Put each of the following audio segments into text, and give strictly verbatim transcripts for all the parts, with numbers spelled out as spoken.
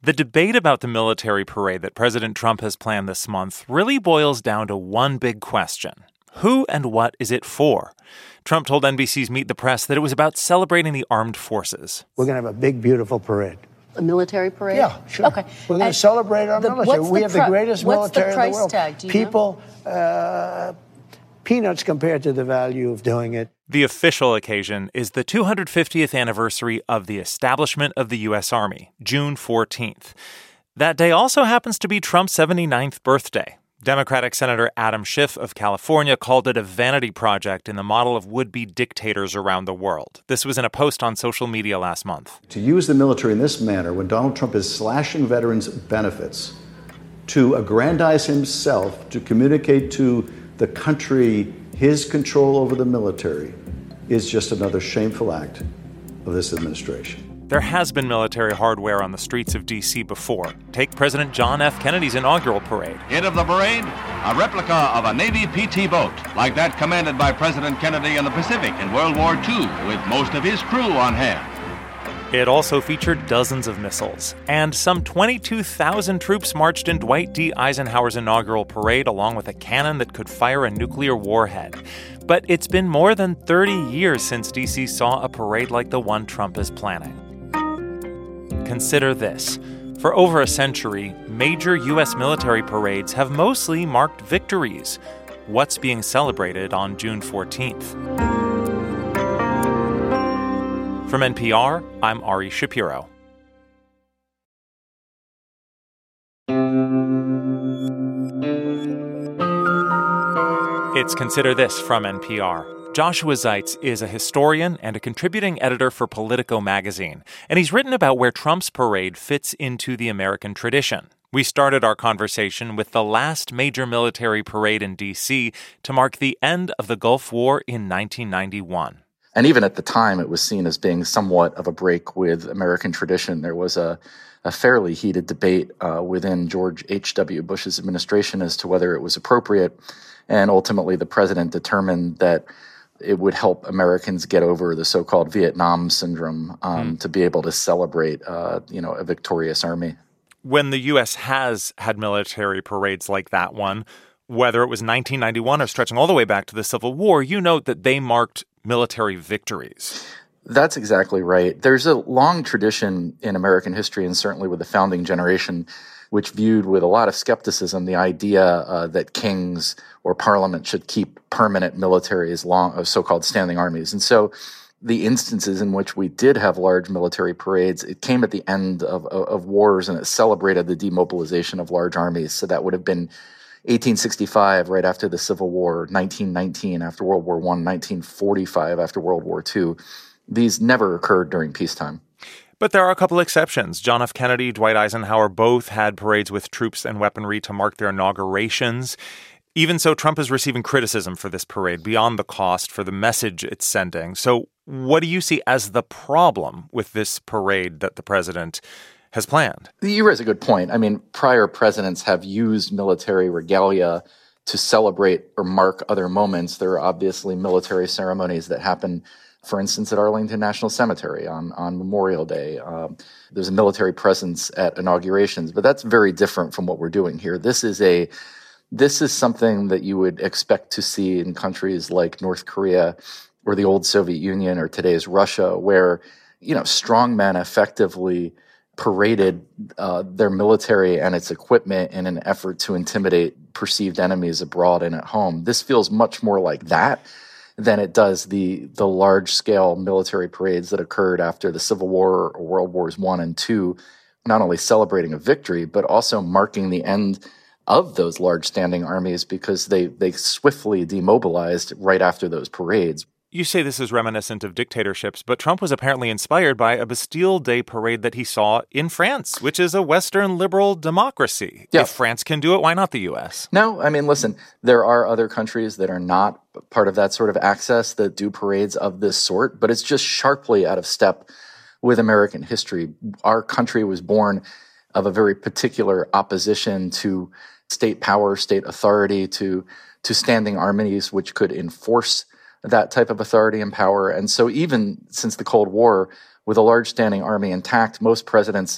The debate about the military parade that President Trump has planned this month really boils down to one big question. Who and what is it for? Trump told N B C's Meet the Press that it was about celebrating the armed forces. We're going to have a big, beautiful parade. A military parade? Yeah, sure. Okay. We're going to celebrate our the, military. We have pri- the greatest what's military the price in the world. Tag? Do you People, uh, peanuts compared to the value of doing it. The official occasion is the two hundred fiftieth anniversary of the establishment of the U S. Army, June fourteenth. That day also happens to be Trump's seventy-ninth birthday. Democratic Senator Adam Schiff of California called it a vanity project in the model of would-be dictators around the world. This was in a post on social media last month. To use the military in this manner when Donald Trump is slashing veterans' benefits, to aggrandize himself, to communicate to the country his control over the military, is just another shameful act of this administration. There has been military hardware on the streets of D C before. Take President John F. Kennedy's inaugural parade. Head of the parade, a replica of a Navy P T boat, like that commanded by President Kennedy in the Pacific in World War Two, with most of his crew on hand. It also featured dozens of missiles, and some twenty-two thousand troops marched in Dwight D. Eisenhower's inaugural parade, along with a cannon that could fire a nuclear warhead. But it's been more than thirty years since D C saw a parade like the one Trump is planning. Consider this. For over a century, major U S military parades have mostly marked victories. What's being celebrated on June fourteenth? From N P R, I'm Ari Shapiro. It's Consider This from N P R. Joshua Zeitz is a historian and a contributing editor for Politico magazine, and he's written about where Trump's parade fits into the American tradition. We started our conversation with the last major military parade in D C to mark the end of the Gulf War in nineteen ninety-one. And even at the time, it was seen as being somewhat of a break with American tradition. There was a, a fairly heated debate uh, within George H W. Bush's administration as to whether it was appropriate, and ultimately the president determined that it would help Americans get over the so-called Vietnam syndrome um, mm. to be able to celebrate, uh, you know, a victorious army. When the U S has had military parades like that one, whether it was nineteen ninety-one or stretching all the way back to the Civil War, you note that they marked military victories. That's exactly right. There's a long tradition in American history, and certainly with the founding generation, which viewed with a lot of skepticism the idea uh, that kings or parliament should keep permanent militaries, long, uh, so-called standing armies. And so the instances in which we did have large military parades, it came at the end of, of, of wars, and it celebrated the demobilization of large armies. So that would have been eighteen sixty-five, right after the Civil War, nineteen nineteen after World War One, nineteen forty-five after World War Two. These never occurred during peacetime. But there are a couple exceptions. John F. Kennedy, Dwight Eisenhower both had parades with troops and weaponry to mark their inaugurations. Even so, Trump is receiving criticism for this parade beyond the cost for the message it's sending. So what do you see as the problem with this parade that the president has planned? You raise a good point. I mean, prior presidents have used military regalia to celebrate or mark other moments. There are obviously military ceremonies that happen, for instance, at Arlington National Cemetery on, on Memorial Day. Um, there's a military presence at inaugurations, but that's very different from what we're doing here. This is a this is something that you would expect to see in countries like North Korea or the old Soviet Union or today's Russia, where, you know, strongmen effectively paraded uh, their military and its equipment in an effort to intimidate perceived enemies abroad and at home. This feels much more like that than it does the the large-scale military parades that occurred after the Civil War or World Wars One and Two, not only celebrating a victory, but also marking the end of those large standing armies because they, they swiftly demobilized right after those parades. You say this is reminiscent of dictatorships, but Trump was apparently inspired by a Bastille Day parade that he saw in France, which is a Western liberal democracy. Yeah. If France can do it, why not the U S? No, I mean, listen, there are other countries that are not part of that sort of access that do parades of this sort, but it's just sharply out of step with American history. Our country was born of a very particular opposition to state power, state authority, to, to standing armies which could enforce that type of authority and power. And so even since the Cold War, with a large standing army intact, most presidents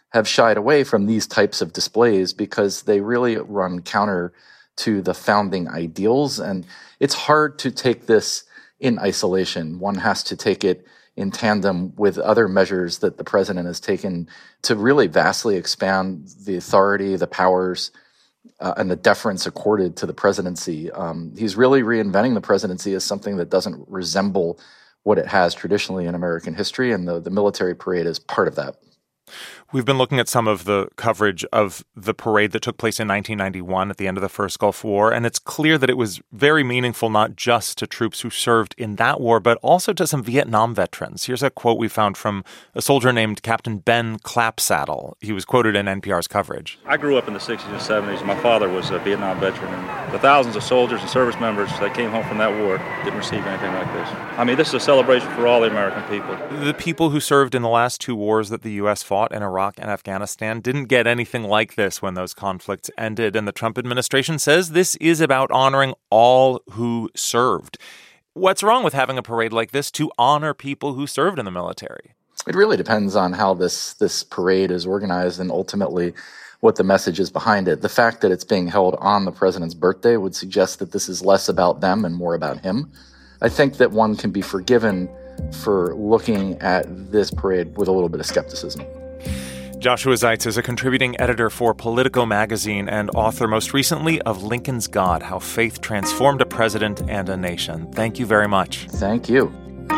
have shied away from these types of displays because they really run counter to the founding ideals. And it's hard to take this in isolation. One has to take it in tandem with other measures that the president has taken to really vastly expand the authority, the powers, uh, and the deference accorded to the presidency. Um, he's really reinventing the presidency as something that doesn't resemble what it has traditionally in American history, and the, the military parade is part of that. We've been looking at some of the coverage of the parade that took place in nineteen ninety-one at the end of the First Gulf War, and it's clear that it was very meaningful not just to troops who served in that war, but also to some Vietnam veterans. Here's a quote we found from a soldier named Captain Ben Clapsaddle. He was quoted in N P R's coverage. I grew up in the sixties and seventies. My father was a Vietnam veteran, and the thousands of soldiers and service members that came home from that war didn't receive anything like this. I mean, this is a celebration for all the American people. The people who served in the last two wars that the U S fought in Iraq and Afghanistan didn't get anything like this when those conflicts ended, and the Trump administration says this is about honoring all who served. What's wrong with having a parade like this to honor people who served in the military? It really depends on how this this parade is organized and ultimately what the message is behind it. The fact that it's being held on the president's birthday would suggest that this is less about them and more about him. I think that one can be forgiven for looking at this parade with a little bit of skepticism. Joshua Zeitz is a contributing editor for Politico magazine and author most recently of Lincoln's God, How Faith Transformed a President and a Nation. Thank you very much. Thank you.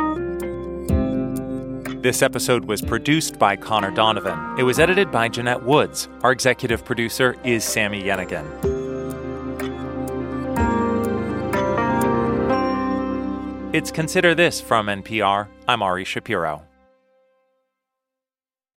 This episode was produced by Connor Donovan. It was edited by Jeanette Woods. Our executive producer is Sami Yenigan. It's Consider This from N P R. I'm Ari Shapiro.